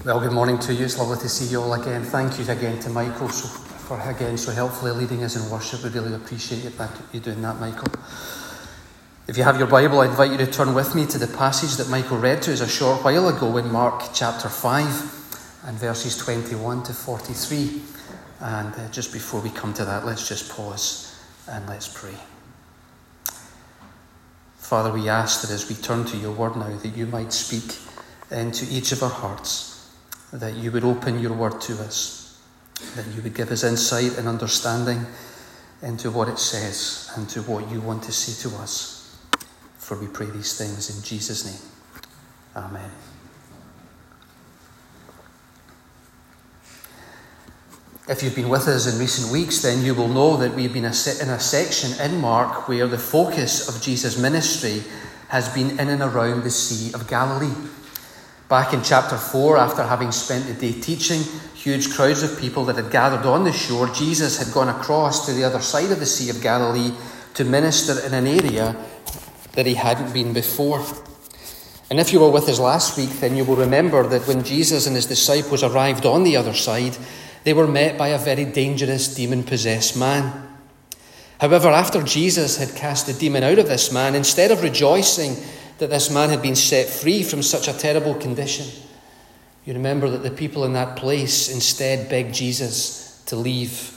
Well, good morning to you. It's lovely to see you all again. Thank you again to Michael for again so helpfully leading us in worship. We really appreciate you doing that, Michael. If you have your Bible, I invite you to turn with me to the passage that Michael read to us a short while ago in Mark chapter 5 and verses 21 to 43. And just before we come to that, let's just pause and let's pray. Father, we ask that as we turn to your word now, that you might speak into each of our hearts, that you would open your word to us, that you would give us insight and understanding into what it says and to what you want to say to us. For we pray these things in Jesus' name. Amen. If you've been with us in recent weeks, then you will know that we've been in a section in Mark where the focus of Jesus' ministry has been in and around the Sea of Galilee. Back in chapter 4, after having spent the day teaching huge crowds of people that had gathered on the shore, Jesus had gone across to the other side of the Sea of Galilee to minister in an area that he hadn't been before. And if you were with us last week, then you will remember that when Jesus and his disciples arrived on the other side, they were met by a very dangerous demon-possessed man. However, after Jesus had cast the demon out of this man, instead of rejoicing that this man had been set free from such a terrible condition, you remember that the people in that place instead begged Jesus to leave.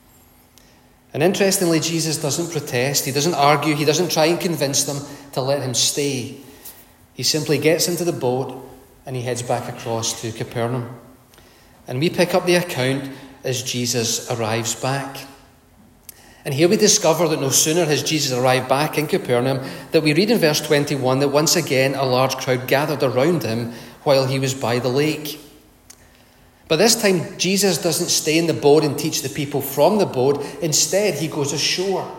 And interestingly, Jesus doesn't protest, he doesn't argue, he doesn't try and convince them to let him stay. He simply gets into the boat and he heads back across to Capernaum. And we pick up the account as Jesus arrives back. And here we discover that no sooner has Jesus arrived back in Capernaum that we read in verse 21 that once again a large crowd gathered around him while he was by the lake. But this time Jesus doesn't stay in the boat and teach the people from the boat. Instead, he goes ashore.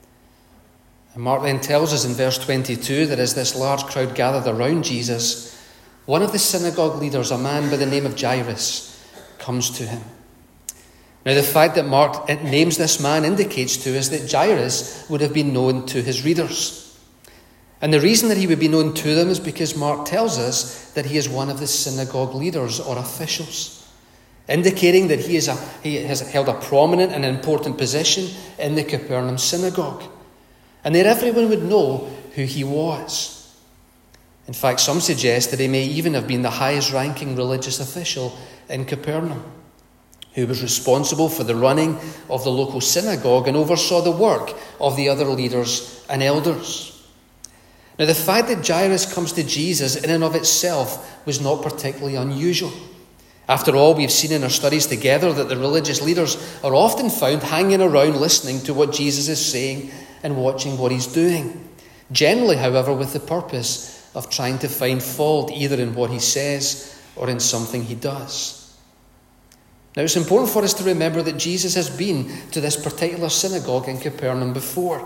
And Mark then tells us in verse 22 that as this large crowd gathered around Jesus, one of the synagogue leaders, a man by the name of Jairus, comes to him. Now, the fact that Mark names this man indicates to us that Jairus would have been known to his readers. And the reason that he would be known to them is because Mark tells us that he is one of the synagogue leaders or officials, indicating that he has held a prominent and important position in the Capernaum synagogue, and that everyone would know who he was. In fact, some suggest that he may even have been the highest-ranking religious official in Capernaum, who was responsible for the running of the local synagogue and oversaw the work of the other leaders and elders. Now, the fact that Jairus comes to Jesus in and of itself was not particularly unusual. After all, we've seen in our studies together that the religious leaders are often found hanging around listening to what Jesus is saying and watching what he's doing. Generally, however, with the purpose of trying to find fault either in what he says or in something he does. Now, it's important for us to remember that Jesus has been to this particular synagogue in Capernaum before.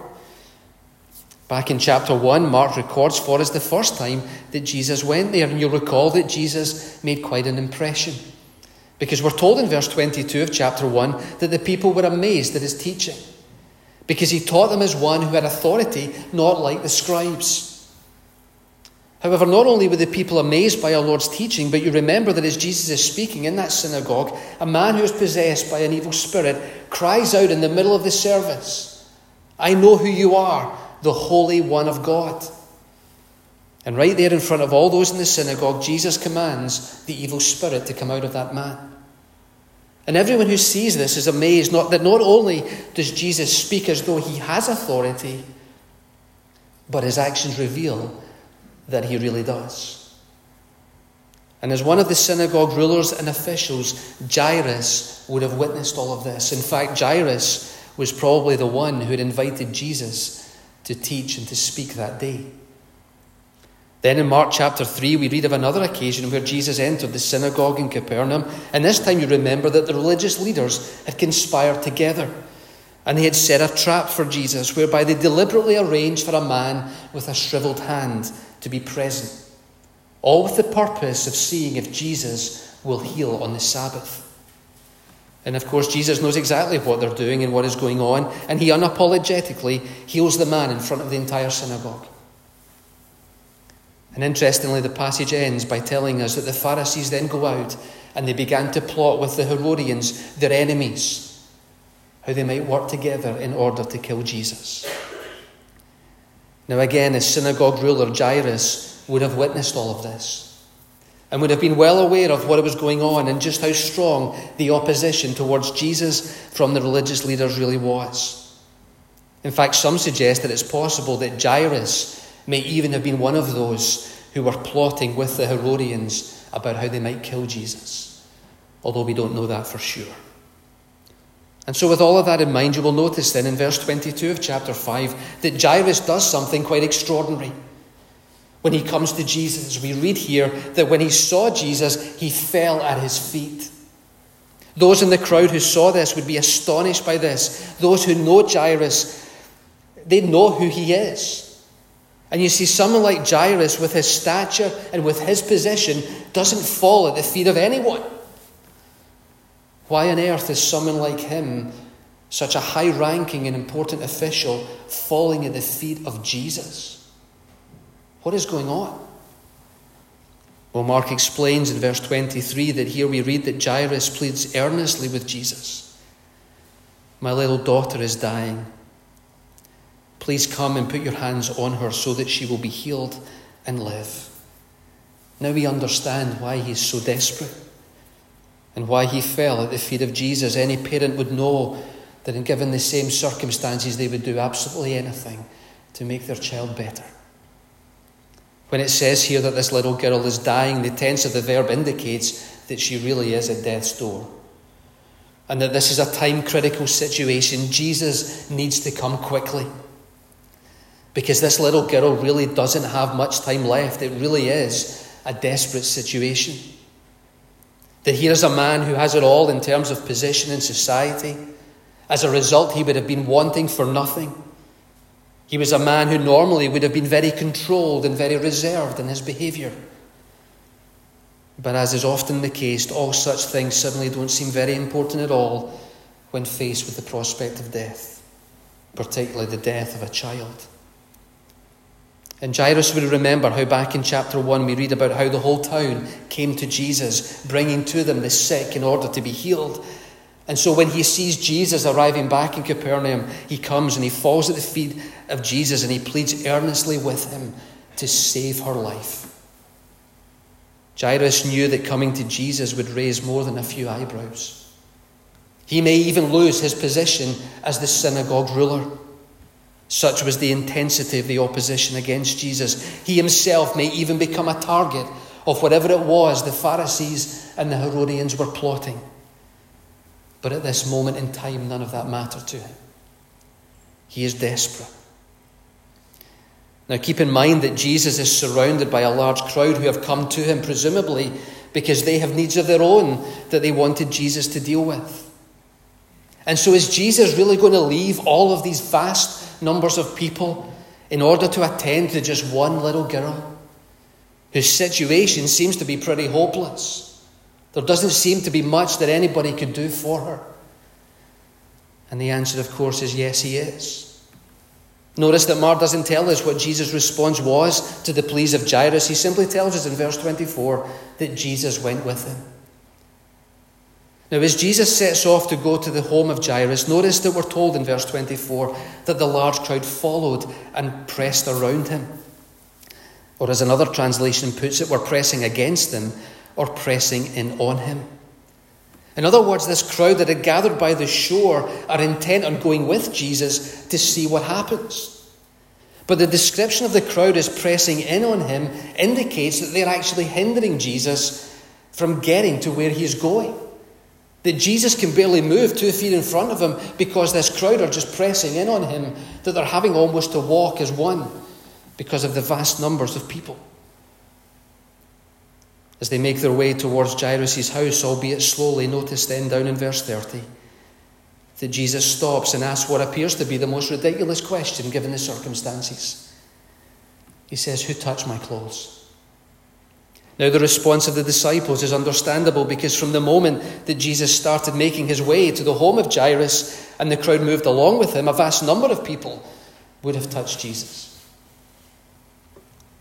Back in chapter 1, Mark records for us the first time that Jesus went there. And you'll recall that Jesus made quite an impression, because we're told in verse 22 of chapter 1 that the people were amazed at his teaching, because he taught them as one who had authority, not like the scribes. However, not only were the people amazed by our Lord's teaching, but you remember that as Jesus is speaking in that synagogue, a man who is possessed by an evil spirit cries out in the middle of the service, "I know who you are, the Holy One of God." And right there in front of all those in the synagogue, Jesus commands the evil spirit to come out of that man. And everyone who sees this is amazed that not only does Jesus speak as though he has authority, but his actions reveal that he really does. And as one of the synagogue rulers and officials, Jairus would have witnessed all of this. In fact, Jairus was probably the one who had invited Jesus to teach and to speak that day. Then in Mark chapter 3, we read of another occasion where Jesus entered the synagogue in Capernaum. And this time you remember that the religious leaders had conspired together. And they had set a trap for Jesus, whereby they deliberately arranged for a man with a shriveled hand to be present, all with the purpose of seeing if Jesus will heal on the Sabbath. And of course, Jesus knows exactly what they're doing and what is going on, and he unapologetically heals the man in front of the entire synagogue. And interestingly, the passage ends by telling us that the Pharisees then go out and they began to plot with the Herodians, their enemies, how they might work together in order to kill Jesus. Now again, as synagogue ruler, Jairus would have witnessed all of this and would have been well aware of what was going on and just how strong the opposition towards Jesus from the religious leaders really was. In fact, some suggest that it's possible that Jairus may even have been one of those who were plotting with the Herodians about how they might kill Jesus, although we don't know that for sure. And so with all of that in mind, you will notice then in verse 22 of chapter 5 that Jairus does something quite extraordinary. When he comes to Jesus, we read here that when he saw Jesus, he fell at his feet. Those in the crowd who saw this would be astonished by this. Those who know Jairus, they know who he is. And you see, someone like Jairus, with his stature and with his position, doesn't fall at the feet of anyone. Why on earth is someone like him, such a high-ranking and important official, falling at the feet of Jesus? What is going on? Well, Mark explains in verse 23 that here we read that Jairus pleads earnestly with Jesus. My little daughter is dying. Please come and put your hands on her so that she will be healed and live. Now we understand why he's so desperate and why he fell at the feet of Jesus. Any parent would know that in given the same circumstances, they would do absolutely anything to make their child better. When it says here that this little girl is dying, the tense of the verb indicates that she really is at death's door. And that this is a time-critical situation. Jesus needs to come quickly. Because this little girl really doesn't have much time left. It really is a desperate situation. That here's a man who has it all in terms of position in society. As a result, he would have been wanting for nothing. He was a man who normally would have been very controlled and very reserved in his behaviour. But as is often the case, all such things suddenly don't seem very important at all when faced with the prospect of death, particularly the death of a child. And Jairus would remember how back in chapter 1 we read about how the whole town came to Jesus, bringing to them the sick in order to be healed. And so when he sees Jesus arriving back in Capernaum, he comes and he falls at the feet of Jesus and he pleads earnestly with him to save her life. Jairus knew that coming to Jesus would raise more than a few eyebrows. He may even lose his position as the synagogue ruler. Such was the intensity of the opposition against Jesus. He himself may even become a target of whatever it was the Pharisees and the Herodians were plotting. But at this moment in time, none of that mattered to him. He is desperate. Now keep in mind that Jesus is surrounded by a large crowd who have come to him, presumably because they have needs of their own that they wanted Jesus to deal with. And so is Jesus really going to leave all of these vast numbers of people in order to attend to just one little girl whose situation seems to be pretty hopeless? There doesn't seem to be much that anybody could do for her. And the answer, of course, is yes, he is. Notice that Mark doesn't tell us what Jesus' response was to the pleas of Jairus. He simply tells us in verse 24 that Jesus went with him. Now, as Jesus sets off to go to the home of Jairus, notice that we're told in verse 24 that the large crowd followed and pressed around him. Or as another translation puts it, were pressing against him or pressing in on him. In other words, this crowd that had gathered by the shore are intent on going with Jesus to see what happens. But the description of the crowd as pressing in on him indicates that they're actually hindering Jesus from getting to where he's going. That Jesus can barely move 2 feet in front of him because this crowd are just pressing in on him, that they're having almost to walk as one because of the vast numbers of people. As they make their way towards Jairus' house, albeit slowly, notice then down in verse 30 that Jesus stops and asks what appears to be the most ridiculous question given the circumstances. He says, "Who touched my clothes?" Now the response of the disciples is understandable because from the moment that Jesus started making his way to the home of Jairus and the crowd moved along with him, a vast number of people would have touched Jesus.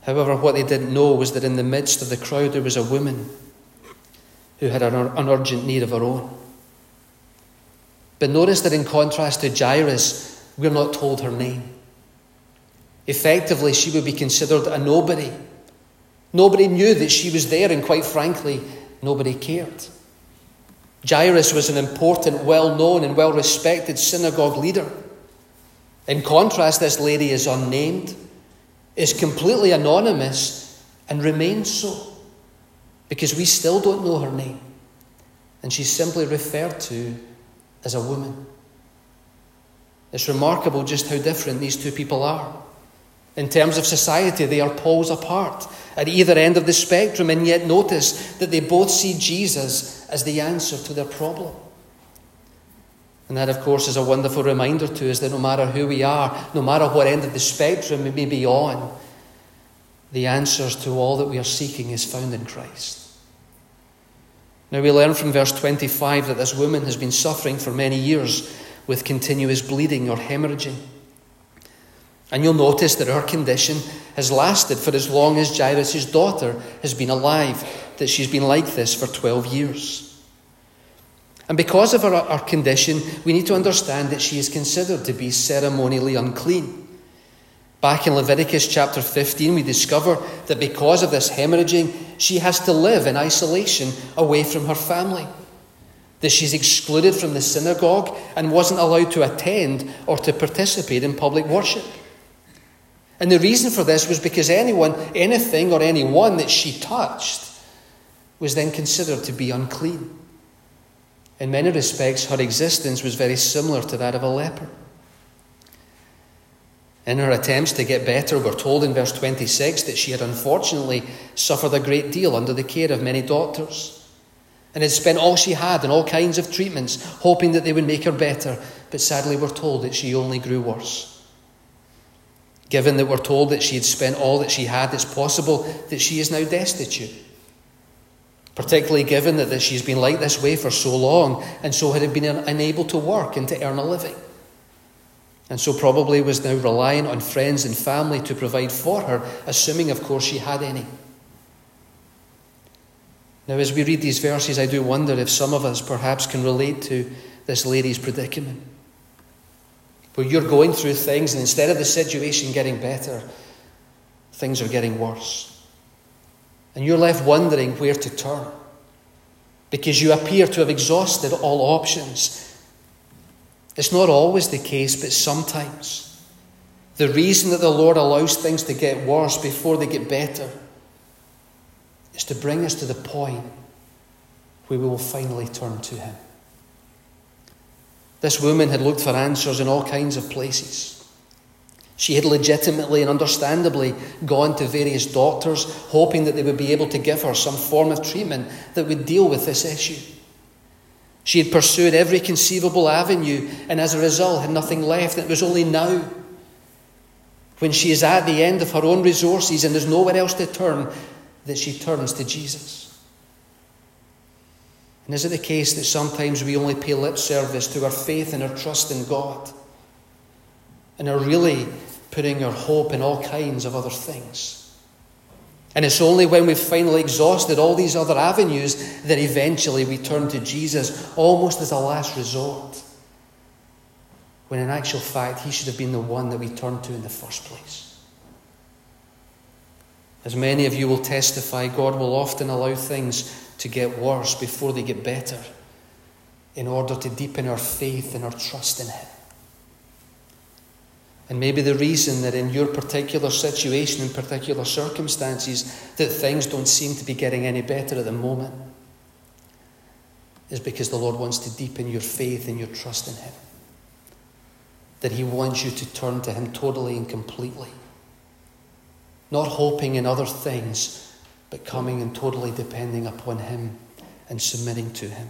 However, what they didn't know was that in the midst of the crowd there was a woman who had an urgent need of her own. But notice that in contrast to Jairus, we're not told her name. Effectively, she would be considered a nobody. Nobody knew that she was there, and quite frankly, nobody cared. Jairus was an important, well-known and well-respected synagogue leader. In contrast, this lady is unnamed, is completely anonymous, and remains so, because we still don't know her name, and she's simply referred to as a woman. It's remarkable just how different these two people are. In terms of society, they are poles apart at either end of the spectrum, and yet notice that they both see Jesus as the answer to their problem. And that, of course, is a wonderful reminder to us that no matter who we are, no matter what end of the spectrum we may be on, the answers to all that we are seeking is found in Christ. Now we learn from verse 25 that this woman has been suffering for many years with continuous bleeding or hemorrhaging. And you'll notice that her condition has lasted for as long as Jairus' daughter has been alive, that she's been like this for 12 years. And because of her condition, we need to understand that she is considered to be ceremonially unclean. Back in Leviticus chapter 15, we discover that because of this hemorrhaging, she has to live in isolation away from her family. That she's excluded from the synagogue and wasn't allowed to attend or to participate in public worship. And the reason for this was because anyone, anything, or anyone that she touched was then considered to be unclean. In many respects, her existence was very similar to that of a leper. In her attempts to get better, we're told in verse 26 that she had unfortunately suffered a great deal under the care of many doctors, and had spent all she had on all kinds of treatments, hoping that they would make her better. But sadly, we're told that she only grew worse. Given that we're told that she had spent all that she had, it's possible that she is now destitute. Particularly given that she's been like this way for so long, and so had been unable to work and to earn a living. And so probably was now relying on friends and family to provide for her, assuming, of course, she had any. Now, as we read these verses, I do wonder if some of us perhaps can relate to this lady's predicament, where you're going through things, and instead of the situation getting better, things are getting worse. And you're left wondering where to turn, because you appear to have exhausted all options. It's not always the case, but sometimes. The reason that the Lord allows things to get worse before they get better is to bring us to the point where we will finally turn to Him. This woman had looked for answers in all kinds of places. She had legitimately and understandably gone to various doctors, hoping that they would be able to give her some form of treatment that would deal with this issue. She had pursued every conceivable avenue, and as a result had nothing left. And it was only now, when she is at the end of her own resources and there's nowhere else to turn, that she turns to Jesus. And is it the case that sometimes we only pay lip service to our faith and our trust in God, and are really putting our hope in all kinds of other things? And it's only when we've finally exhausted all these other avenues that eventually we turn to Jesus, almost as a last resort, when in actual fact He should have been the one that we turned to in the first place. As many of you will testify, God will often allow things to get worse before they get better, in order to deepen our faith and our trust in Him. And maybe the reason that in your particular situation, in particular circumstances, that things don't seem to be getting any better at the moment, is because the Lord wants to deepen your faith and your trust in Him. That He wants you to turn to Him totally and completely. Not hoping in other things, but coming and totally depending upon Him and submitting to Him.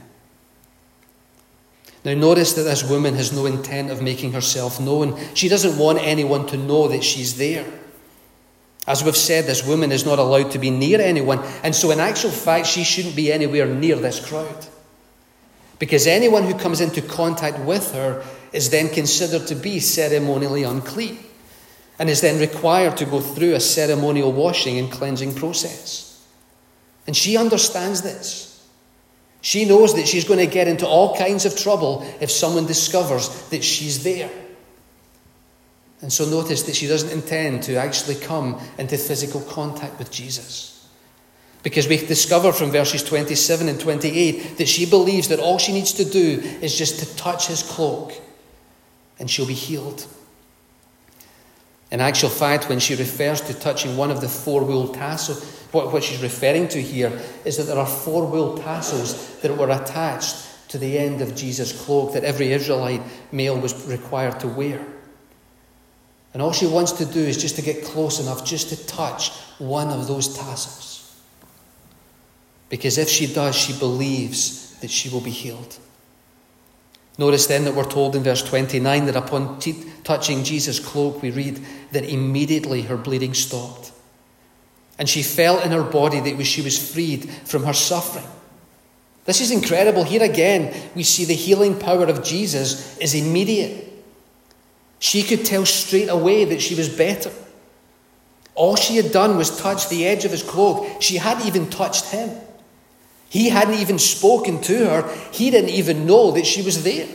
Now notice that this woman has no intent of making herself known. She doesn't want anyone to know that she's there. As we've said, this woman is not allowed to be near anyone, and so in actual fact she shouldn't be anywhere near this crowd. Because anyone who comes into contact with her is then considered to be ceremonially unclean. and is then required to go through a ceremonial washing and cleansing process. And she understands this. She knows that she's going to get into all kinds of trouble if someone discovers that she's there. And so notice that she doesn't intend to actually come into physical contact with Jesus. Because we discover from verses 27 and 28 that she believes that all she needs to do is just to touch his cloak and she'll be healed. In actual fact, when she refers to touching one of the 4 wool tassels, what she's referring to here is that there are 4 wool tassels that were attached to the end of Jesus' cloak that every Israelite male was required to wear. And all she wants to do is just to get close enough just to touch one of those tassels. Because if she does, she believes that she will be healed. Notice then that we're told in verse 29 that upon touching Jesus' cloak, we read that immediately her bleeding stopped. And she felt in her body that she was freed from her suffering. This is incredible. Here again, we see the healing power of Jesus is immediate. She could tell straight away that she was better. All she had done was touch the edge of his cloak. She hadn't even touched him. He hadn't even spoken to her. He didn't even know that she was there.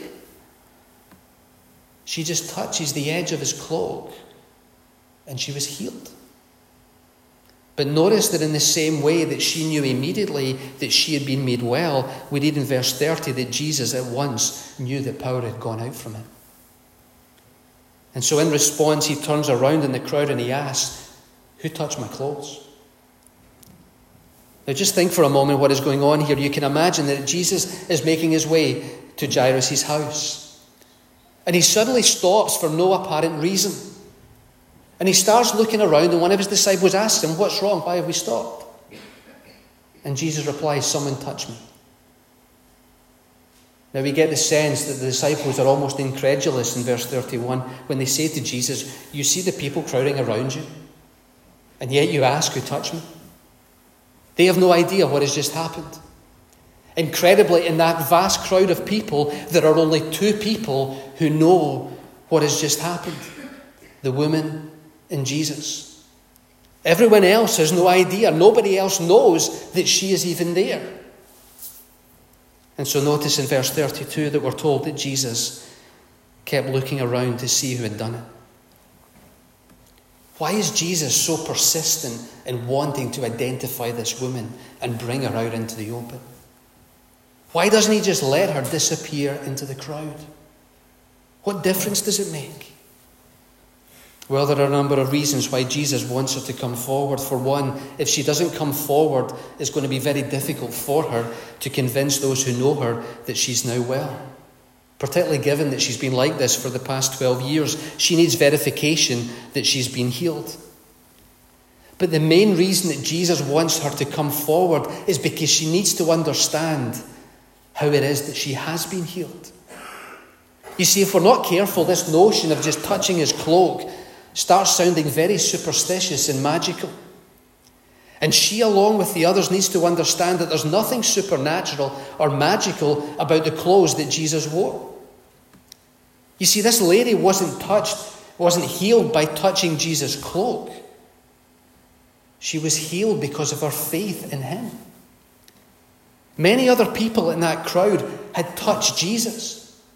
She just touches the edge of his cloak and she was healed. But notice that in the same way that she knew immediately that she had been made well, we read in verse 30 that Jesus at once knew that power had gone out from him. And so in response, he turns around in the crowd and he asks, "Who touched my clothes?" Now just think for a moment what is going on here. You can imagine that Jesus is making his way to Jairus' house. And he suddenly stops for no apparent reason. And he starts looking around, and one of his disciples asks him, "What's wrong? Why have we stopped?" And Jesus replies, "Someone touched me." Now we get the sense that the disciples are almost incredulous in verse 31 when they say to Jesus, "You see the people crowding around you, and yet you ask, 'Who touched me?'" They have no idea what has just happened. Incredibly, in that vast crowd of people, there are only 2 people who know what has just happened: the woman and Jesus. Everyone else has no idea. Nobody else knows that she is even there. And so notice in verse 32 that we're told that Jesus kept looking around to see who had done it. Why is Jesus so persistent in wanting to identify this woman and bring her out into the open? Why doesn't he just let her disappear into the crowd? What difference does it make? Well, there are a number of reasons why Jesus wants her to come forward. For one, if she doesn't come forward, it's going to be very difficult for her to convince those who know her that she's now well. Particularly given that she's been like this for the past 12 years. She needs verification that she's been healed. But the main reason that Jesus wants her to come forward is because she needs to understand how it is that she has been healed. You see, if we're not careful, this notion of just touching his cloak starts sounding very superstitious and magical. And she, along with the others, needs to understand that there's nothing supernatural or magical about the clothes that Jesus wore. You see, this lady wasn't healed by touching Jesus' cloak. She was healed because of her faith in him. Many other people in that crowd had touched Jesus.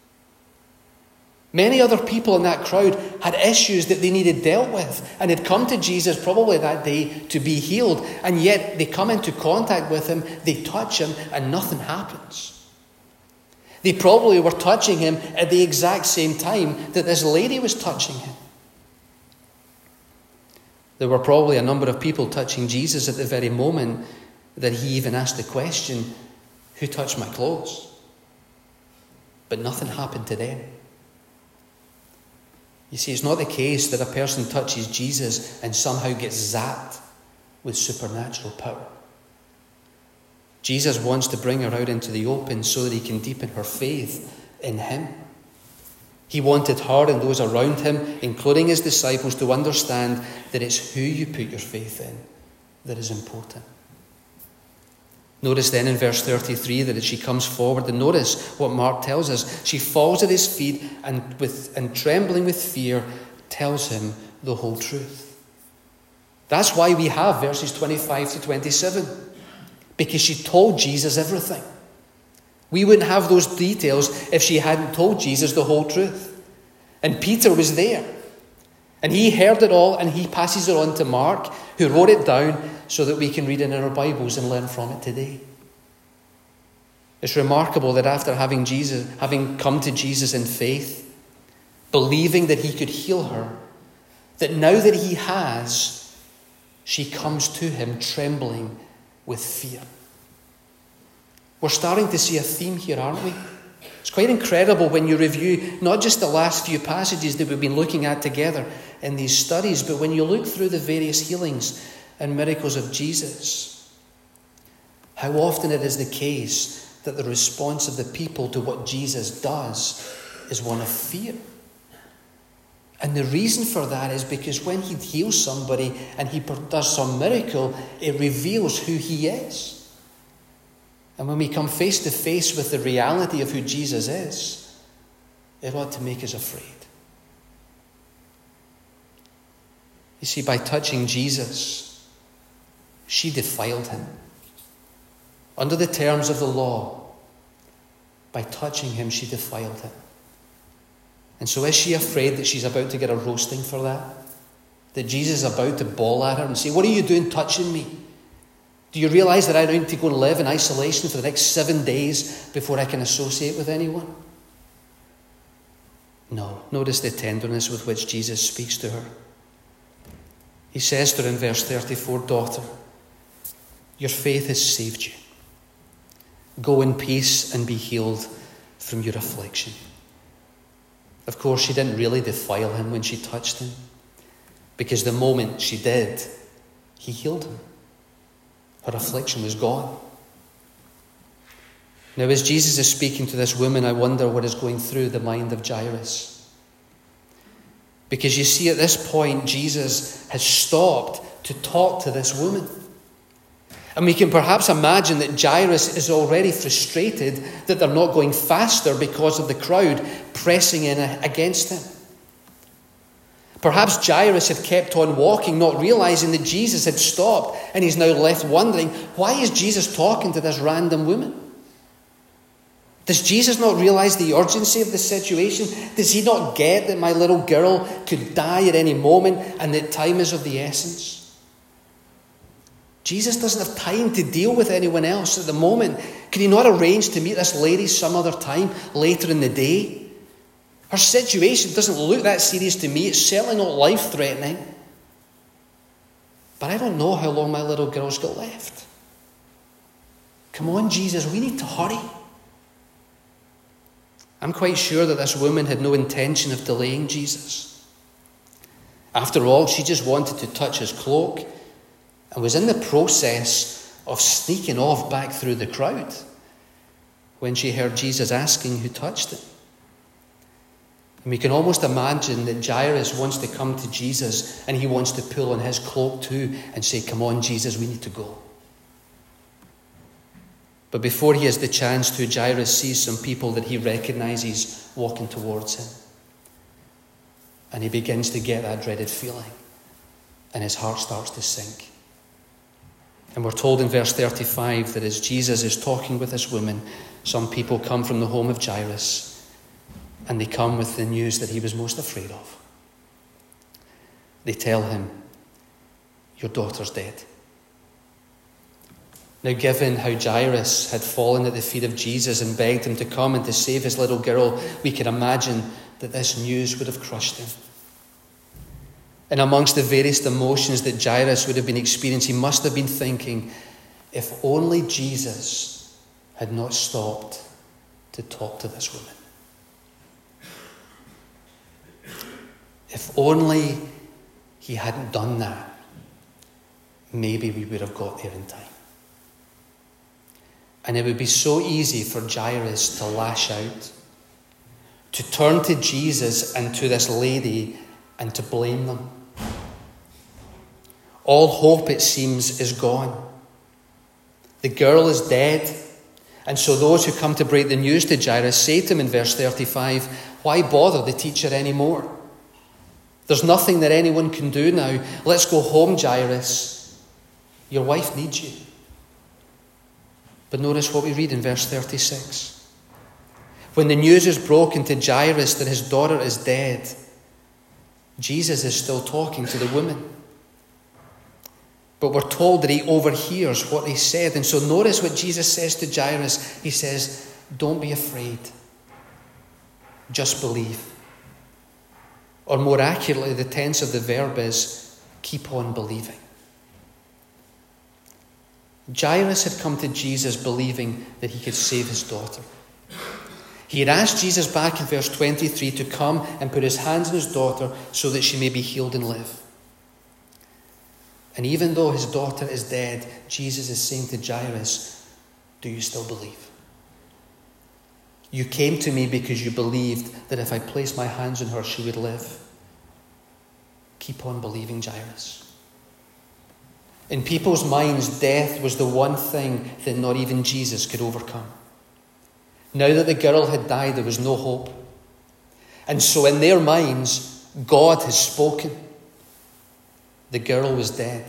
Many other people in that crowd had issues that they needed dealt with and had come to Jesus probably that day to be healed. And yet they come into contact with him, they touch him, and nothing happens. They probably were touching him at the exact same time that this lady was touching him. There were probably a number of people touching Jesus at the very moment that he even asked the question, "Who touched my clothes?" But nothing happened to them. You see, it's not the case that a person touches Jesus and somehow gets zapped with supernatural power. Jesus wants to bring her out into the open so that he can deepen her faith in him. He wanted her and those around him, including his disciples, to understand that it's who you put your faith in that is important. Notice then in verse 33 that as she comes forward, and notice what Mark tells us, she falls at his feet and trembling with fear tells him the whole truth. That's why we have verses 25 to 27. Because she told Jesus everything. We wouldn't have those details if she hadn't told Jesus the whole truth. And Peter was there. And he heard it all, and he passes it on to Mark, who wrote it down so that we can read it in our Bibles and learn from it today. It's remarkable that after having come to Jesus in faith, believing that he could heal her, that now that he has, she comes to him trembling with fear. We're starting to see a theme here, aren't we? It's quite incredible when you review not just the last few passages that we've been looking at together in these studies, but when you look through the various healings and miracles of Jesus, how often it is the case that the response of the people to what Jesus does is one of fear. And the reason for that is because when he heals somebody and he does some miracle, it reveals who he is. And when we come face to face with the reality of who Jesus is, it ought to make us afraid. You see, by touching Jesus, she defiled him. Under the terms of the law, by touching him, she defiled him. And so is she afraid that she's about to get a roasting for that? That Jesus is about to bawl at her and say, "What are you doing touching me? Do you realize that I need to go and live in isolation for the next 7 days before I can associate with anyone?" No. Notice the tenderness with which Jesus speaks to her. He says to her in verse 34, "Daughter, your faith has saved you. Go in peace and be healed from your affliction." Of course, she didn't really defile him when she touched him, because the moment she did, he healed him. Her affliction was gone. Now, as Jesus is speaking to this woman, I wonder what is going through the mind of Jairus. Because you see, at this point, Jesus has stopped to talk to this woman. And we can perhaps imagine that Jairus is already frustrated that they're not going faster because of the crowd pressing in against him. Perhaps Jairus had kept on walking, not realizing that Jesus had stopped, and he's now left wondering, why is Jesus talking to this random woman? Does Jesus not realize the urgency of the situation? Does he not get that my little girl could die at any moment and that time is of the essence? Jesus doesn't have time to deal with anyone else at the moment. Could he not arrange to meet this lady some other time later in the day? Her situation doesn't look that serious to me. It's certainly not life-threatening. But I don't know how long my little girl's got left. Come on, Jesus, we need to hurry. I'm quite sure that this woman had no intention of delaying Jesus. After all, she just wanted to touch his cloak and was in the process of sneaking off back through the crowd when she heard Jesus asking who touched him. And we can almost imagine that Jairus wants to come to Jesus and he wants to pull on his cloak too and say, "Come on, Jesus, we need to go." But before he has the chance to, Jairus sees some people that he recognizes walking towards him. And he begins to get that dreaded feeling. And his heart starts to sink. And we're told in verse 35 that as Jesus is talking with this woman, some people come from the home of Jairus. And they come with the news that he was most afraid of. They tell him, "Your daughter's dead." Now, given how Jairus had fallen at the feet of Jesus and begged him to come and to save his little girl, we can imagine that this news would have crushed him. And amongst the various emotions that Jairus would have been experiencing, he must have been thinking, if only Jesus had not stopped to talk to this woman. If only he hadn't done that, maybe we would have got there in time. And it would be so easy for Jairus to lash out, to turn to Jesus and to this lady and to blame them. All hope, it seems, is gone. The girl is dead. And so those who come to break the news to Jairus say to him in verse 35, "Why bother the teacher anymore? There's nothing that anyone can do now. Let's go home, Jairus. Your wife needs you. But notice what we read in verse 36. When the news is broken to Jairus that his daughter is dead, Jesus is still talking to the woman. But we're told that he overhears what he said. And so notice what Jesus says to Jairus. He says, don't be afraid. Just believe. Or more accurately, the tense of the verb is, keep on believing. Jairus had come to Jesus believing that he could save his daughter. He had asked Jesus back in verse 23 to come and put his hands on his daughter so that she may be healed and live. And even though his daughter is dead, Jesus is saying to Jairus, do you still believe? You came to me because you believed that if I placed my hands on her, she would live. Keep on believing, Jairus. In people's minds, death was the one thing that not even Jesus could overcome. Now that the girl had died, there was no hope. And so in their minds, God has spoken. The girl was dead.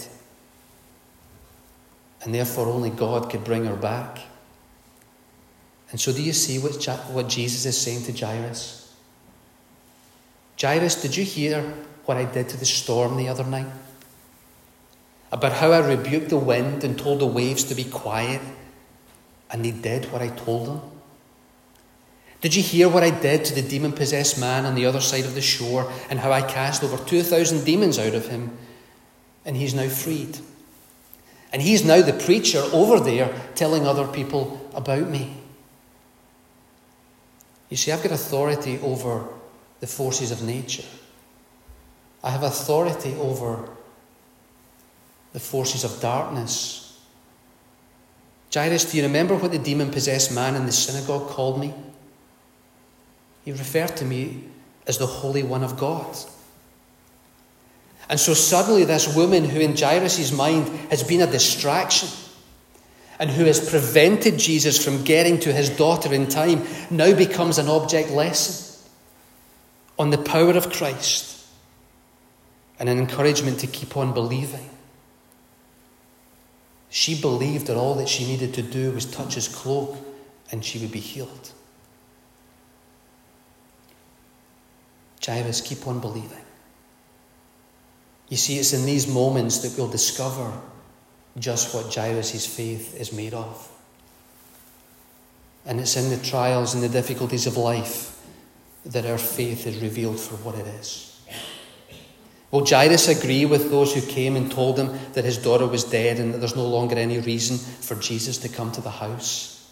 And therefore only God could bring her back. And so do you see what Jesus is saying to Jairus? Jairus, did you hear what I did to the storm the other night? About how I rebuked the wind and told the waves to be quiet, and they did what I told them? Did you hear what I did to the demon-possessed man on the other side of the shore, and how I cast over 2,000 demons out of him, and he's now freed? And he's now the preacher over there telling other people about me. You see, I've got authority over the forces of nature. I have authority over the forces of darkness. Jairus, do you remember what the demon-possessed man in the synagogue called me? He referred to me as the Holy One of God. And so suddenly this woman who in Jairus' mind has been a distraction and who has prevented Jesus from getting to his daughter in time now becomes an object lesson on the power of Christ and an encouragement to keep on believing. She believed that all that she needed to do was touch his cloak and she would be healed. Jairus, keep on believing. You see, it's in these moments that we'll discover just what Jairus' faith is made of. And it's in the trials and the difficulties of life that our faith is revealed for what it is. Will Jairus agree with those who came and told him that his daughter was dead and that there's no longer any reason for Jesus to come to the house?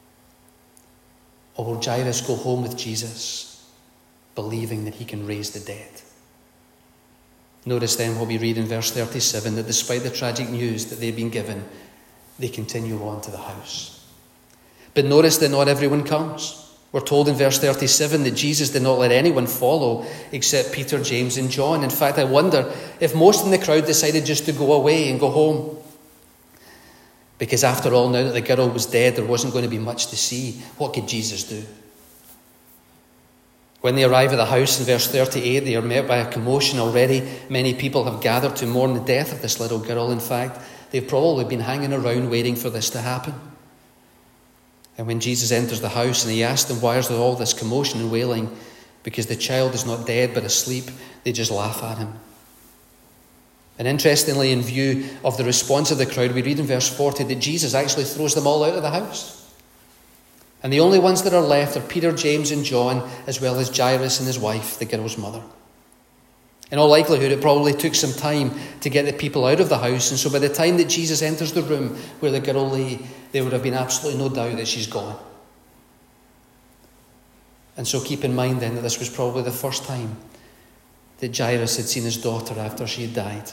Or will Jairus go home with Jesus, believing that he can raise the dead? Notice then what we read in verse 37, that despite the tragic news that they've been given, they continue on to the house. But notice that not everyone comes. We're told in verse 37 that Jesus did not let anyone follow except Peter, James, and John. In fact, I wonder if most in the crowd decided just to go away and go home. Because after all, now that the girl was dead, there wasn't going to be much to see. What could Jesus do? When they arrive at the house in verse 38, they are met by a commotion already. Many people have gathered to mourn the death of this little girl. In fact, they've probably been hanging around waiting for this to happen. And when Jesus enters the house and he asks them, why is there all this commotion and wailing? Because the child is not dead but asleep, they just laugh at him. And interestingly, in view of the response of the crowd, we read in verse 40 that Jesus actually throws them all out of the house. And the only ones that are left are Peter, James, and John, as well as Jairus and his wife, the girl's mother. In all likelihood, it probably took some time to get the people out of the house, and so by the time that Jesus enters the room where the girl lay, there would have been absolutely no doubt that she's gone. And so keep in mind then that this was probably the first time that Jairus had seen his daughter after she had died.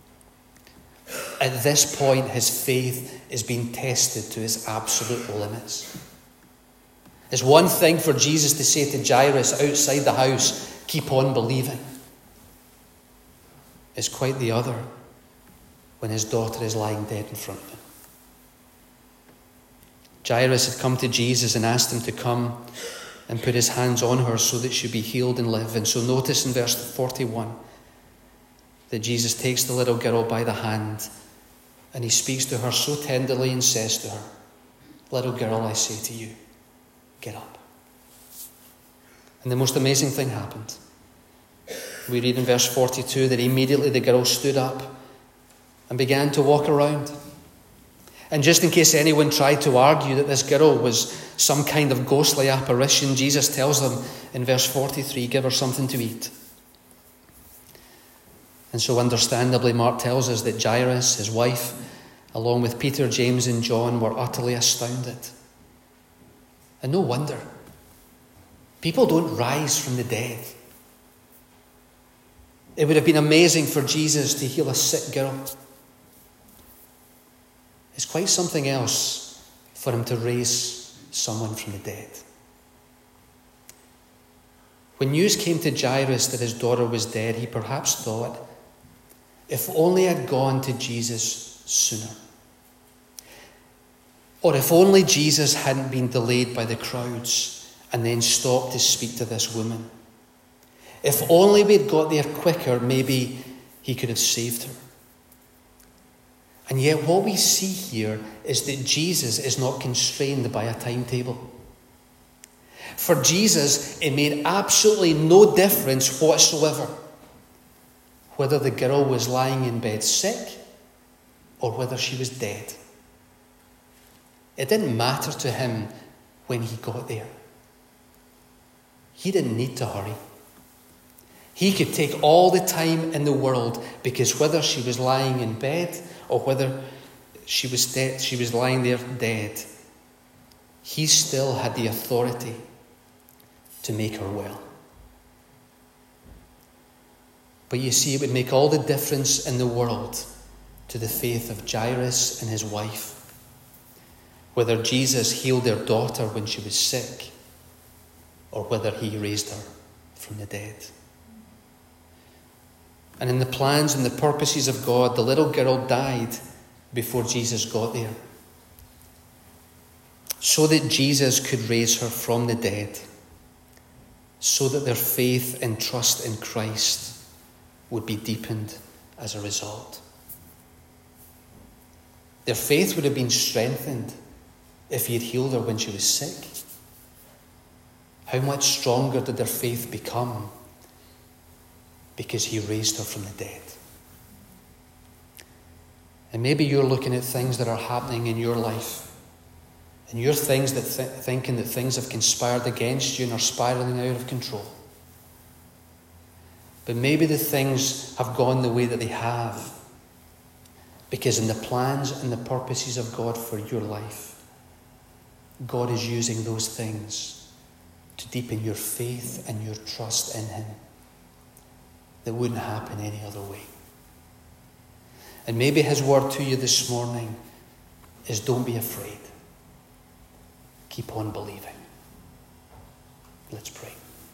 At this point, his faith is being tested to its absolute limits. It's one thing for Jesus to say to Jairus outside the house, keep on believing. It's quite the other when his daughter is lying dead in front of him. Jairus had come to Jesus and asked him to come and put his hands on her so that she'd be healed and live. And so notice in verse 41 that Jesus takes the little girl by the hand and he speaks to her so tenderly and says to her, "Little girl, I say to you, get up." And the most amazing thing happened. We read in verse 42 that immediately the girl stood up and began to walk around. And just in case anyone tried to argue that this girl was some kind of ghostly apparition, Jesus tells them in verse 43, "Give her something to eat." And so understandably, Mark tells us that Jairus, his wife, along with Peter, James, and John, were utterly astounded. And no wonder. People don't rise from the dead. It would have been amazing for Jesus to heal a sick girl. It's quite something else for him to raise someone from the dead. When news came to Jairus that his daughter was dead, he perhaps thought, if only I'd gone to Jesus sooner. Or if only Jesus hadn't been delayed by the crowds and then stopped to speak to this woman. If only we'd got there quicker, maybe he could have saved her. And yet what we see here is that Jesus is not constrained by a timetable. For Jesus, it made absolutely no difference whatsoever whether the girl was lying in bed sick or whether she was dead. It didn't matter to him when he got there. He didn't need to hurry. He could take all the time in the world, because whether she was lying in bed or whether she was lying there dead, he still had the authority to make her well. But you see, it would make all the difference in the world to the faith of Jairus and his wife whether Jesus healed their daughter when she was sick or whether he raised her from the dead. And in the plans and the purposes of God, the little girl died before Jesus got there, so that Jesus could raise her from the dead, so that their faith and trust in Christ would be deepened as a result. Their faith would have been strengthened if he had healed her when she was sick. How much stronger did their faith become because he raised her from the dead? And maybe you're looking at things that are happening in your life, and you're thinking that things have conspired against you and are spiraling out of control. But maybe the things have gone the way that they have because in the plans and the purposes of God for your life, God is using those things to deepen your faith and your trust in him that wouldn't happen any other way. And maybe his word to you this morning is, don't be afraid. Keep on believing. Let's pray.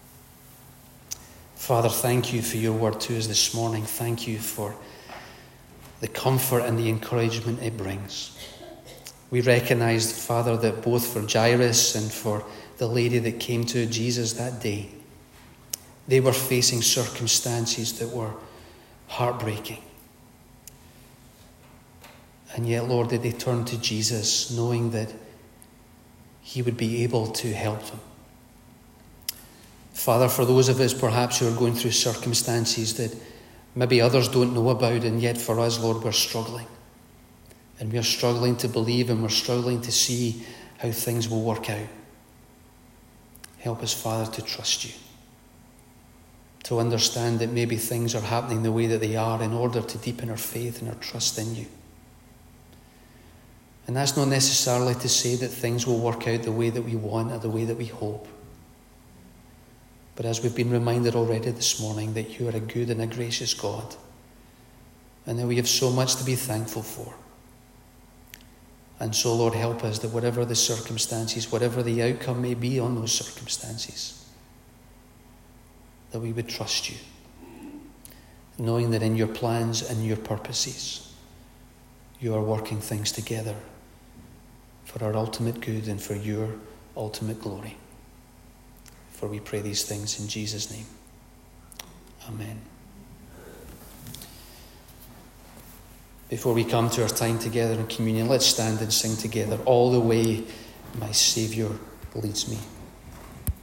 Father, thank you for your word to us this morning. Thank you for the comfort and the encouragement it brings. We recognize, Father, that both for Jairus and for the lady that came to Jesus that day, they were facing circumstances that were heartbreaking. And yet, Lord, did they turn to Jesus knowing that he would be able to help them. Father, for those of us perhaps who are going through circumstances that maybe others don't know about, and yet for us, Lord, we're struggling. And we're struggling to believe, and we're struggling to see how things will work out. Help us, Father, to trust you. To understand that maybe things are happening the way that they are in order to deepen our faith and our trust in you. And that's not necessarily to say that things will work out the way that we want or the way that we hope. But as we've been reminded already this morning, that you are a good and a gracious God, and that we have so much to be thankful for. And so, Lord, help us that whatever the circumstances, whatever the outcome may be on those circumstances, that we would trust you, knowing that in your plans and your purposes, you are working things together for our ultimate good and for your ultimate glory. For we pray these things in Jesus' name. Amen. Before we come to our time together in communion, let's stand and sing together, All the Way My Saviour Leads Me.